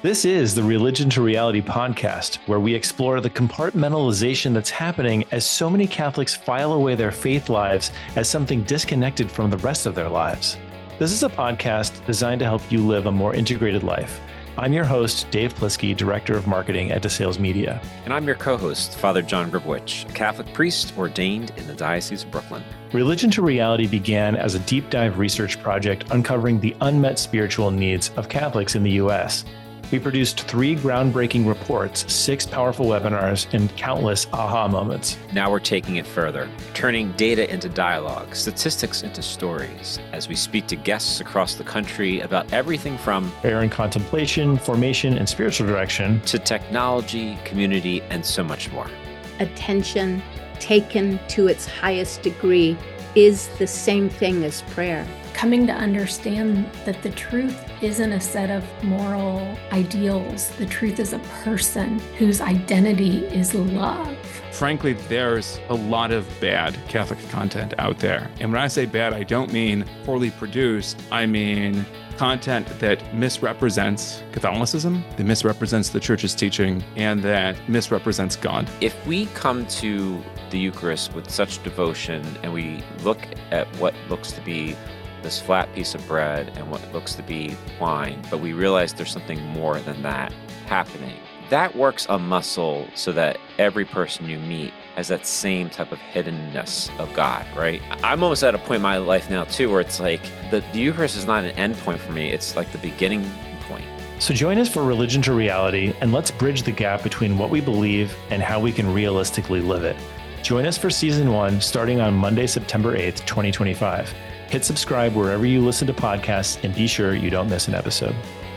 This is the Religion to Reality podcast, where we explore the compartmentalization that's happening as so many Catholics file away their faith lives as something disconnected from the rest of their lives. This is a podcast designed to help you live a more integrated life. I'm your host, Dave Plisky, Director of Marketing at DeSales Media. And I'm your co-host, Father John Gribowich, a Catholic priest ordained in the Diocese of Brooklyn. Religion to Reality began as a deep dive research project uncovering the unmet spiritual needs of Catholics in the U.S. We produced 3 groundbreaking reports, 6 powerful webinars, and countless aha moments. Now we're taking it further, turning data into dialogue, statistics into stories, as we speak to guests across the country about everything from prayer and contemplation, formation, and spiritual direction, to technology, community, and so much more. Attention taken to its highest degree is the same thing as prayer. Coming to understand that the truth isn't a set of moral ideals. The truth is a person whose identity is love. Frankly, there's a lot of bad Catholic content out there. And when I say bad, I don't mean poorly produced. I mean content that misrepresents Catholicism, that misrepresents the Church's teaching, and that misrepresents God. If we come to the Eucharist with such devotion and we look at what looks to be this flat piece of bread and what looks to be wine, but we realize there's something more than that happening, that works a muscle so that every person you meet has that same type of hiddenness of God, right? I'm almost at a point in my life now too where it's like the Eucharist is not an end point for me, it's like the beginning point. So join us for Religion to Reality, and let's bridge the gap between what we believe and how we can realistically live it. Join us for Season 1 starting on Monday, September 8th, 2025. Hit subscribe wherever you listen to podcasts and be sure you don't miss an episode.